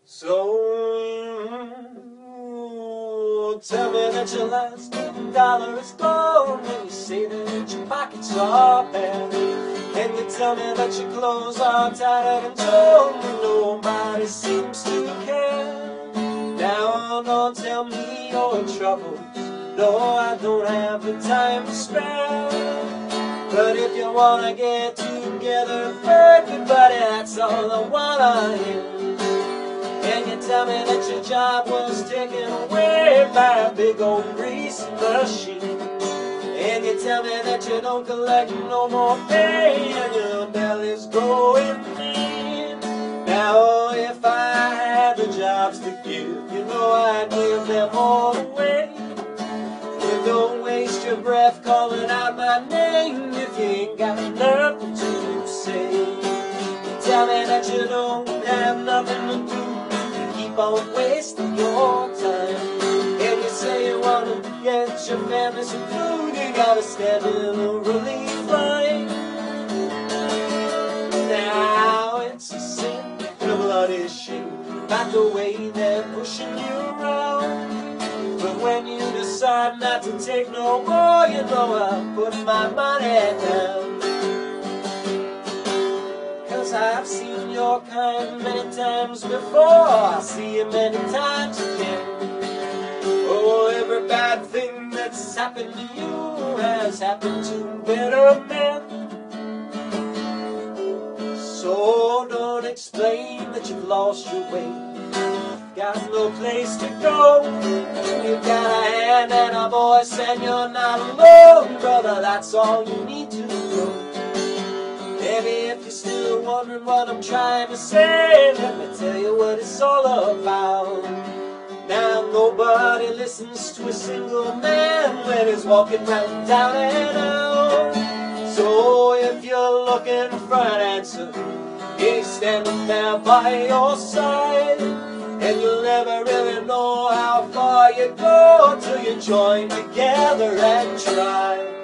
So tell me that your last $1 is gone, and you say that your pockets are bare, and you tell me that your clothes are tattered and torn, and nobody seems to care. Now don't tell me your troubles, no, I don't have the time to spare. But if you wanna get together, everybody, that's all I wanna hear. And you tell me that your job was taken away by a big old greasy machine. And you tell me that you don't collect no more pay, and your belly's growing mean. Now if I had the jobs to give, you know I'd give them all away. You don't waste your breath calling out my name if you ain't got nothing to say. You tell me that you don't have nothing to do, keep on wasting your time. And you say you wanna get your family some food, you gotta stand in a relief line. Now it's a sin and a bloody shame about the way they're pushing you around. But when you decide not to take no more, you know I'll put my money down. I've seen your kind many times before, I'll see you many times again. Oh, every bad thing that's happened to you has happened to better men. So don't explain that you've lost your way, you've got no place to go. You've got a hand and a voice and you're not alone, brother, that's all you need to know. Maybe if you're still wondering what I'm trying to say, let me tell you what it's all about. Now nobody listens to a single man when he's walking right down and out. So if you're looking for an answer, he's standing there by your side. And you'll never really know how far you go till you join together and try.